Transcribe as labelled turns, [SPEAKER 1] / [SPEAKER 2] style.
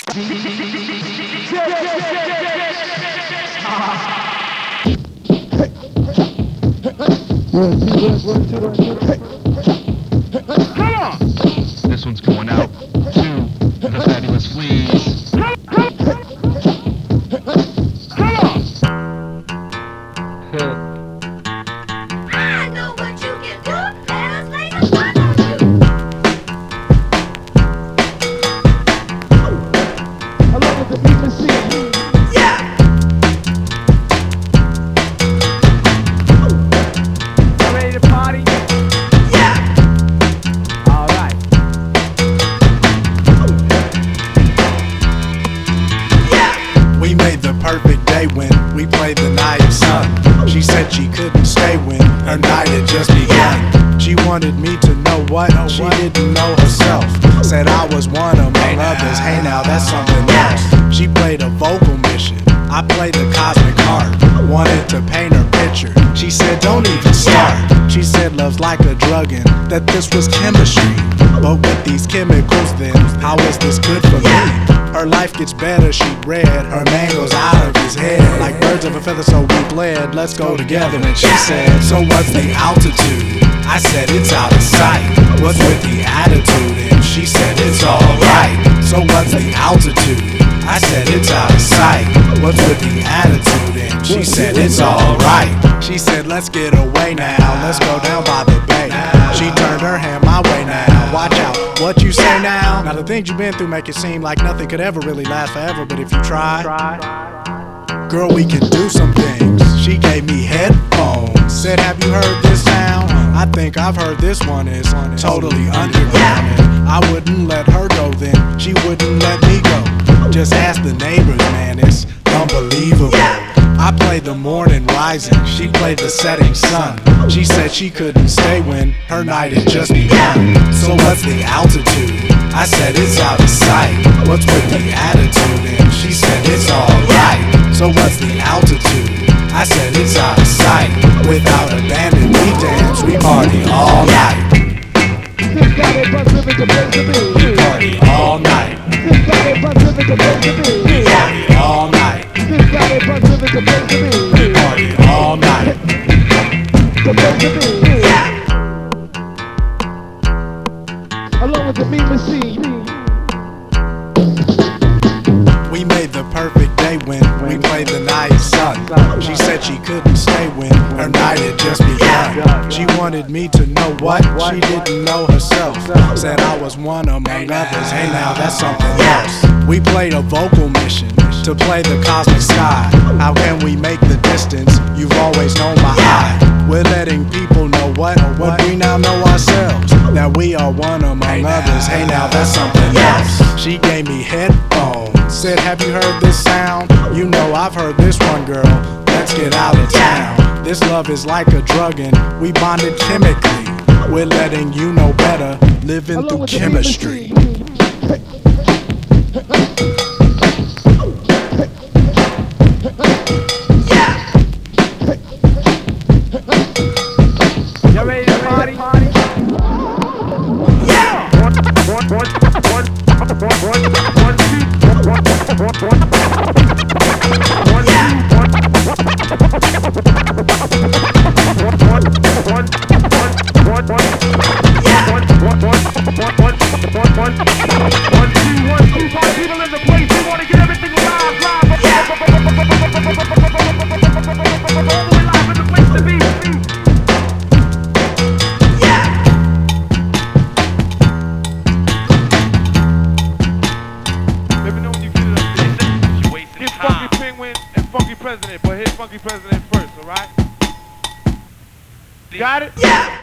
[SPEAKER 1] Come on! This one's going out to the fabulous fleas. Come on!
[SPEAKER 2] I know what you can do. Let us lay the fun on you.
[SPEAKER 3] Along with the BBC.
[SPEAKER 2] Yeah.
[SPEAKER 3] You ready to party?
[SPEAKER 2] Yeah.
[SPEAKER 3] All right.
[SPEAKER 2] Yeah.
[SPEAKER 4] We made the perfect day when we played the night sun. She said she couldn't stay when her night had just begun. She wanted me to know what she didn't know herself. Said I was one among others, hey now that's something else. She played a vocal mission, I played the cosmic heart. Wanted to paint her picture, she said don't even start. She said love's like a drug and that this was chemistry. But with these chemicals then, how is this good for me? Her life gets better, she read. Her man goes out of his head. Like birds of a feather, so we bled. Let's go together. And she said, so what's the altitude? I said, it's out of sight. What's with the attitude? And she said, it's alright. So what's the altitude? I said, it's out of sight. What's with the attitude? And she said, it's alright. She said, let's get away now. Let's go down by the bay. She turned her hand my way now. Watch out, what you say now? Now the things you've been through make it seem like nothing could ever really last forever. But if you try, girl, we can do some things. She gave me headphones. Said, have you heard this sound? I think I've heard this one is totally underground. And I wouldn't let her go then. She wouldn't let me go. Just ask the neighbors, man, it's unbelievable. I played the morning rising, she played the setting sun. She said she couldn't stay when her night had just begun. So what's the altitude? I said it's out of sight. What's with the attitude? And she said it's alright. So what's the altitude? I said it's out of sight. Without abandon, we dance, we party all night. We party all night. We party all night. We party all night.
[SPEAKER 3] Along with the BBC.
[SPEAKER 4] We made the perfect day when we played the night sun. She said she couldn't stay when her night had just begun. She wanted me to know what she didn't know herself. Said I was one among others, hey now that's something else. We played a vocal mission to play the cosmic sky. How can we make the distance? You've always known my eye. We're letting people know what we now know ourselves. That we are one among others, hey now that's something else. She gave me headphones. Said, have you heard this sound? You know I've heard this one, girl. Let's get out of town. This love is like a drug and we bonded chemically. We're letting you know better, living through chemistry.
[SPEAKER 3] You ready to party?
[SPEAKER 1] People in the place who want to get everything live. Only live in the place to be. Let me know when you get it up there. You wasting time. Funky Penguin and Funky President, but hit Funky President first, alright? Got it?
[SPEAKER 2] Yeah.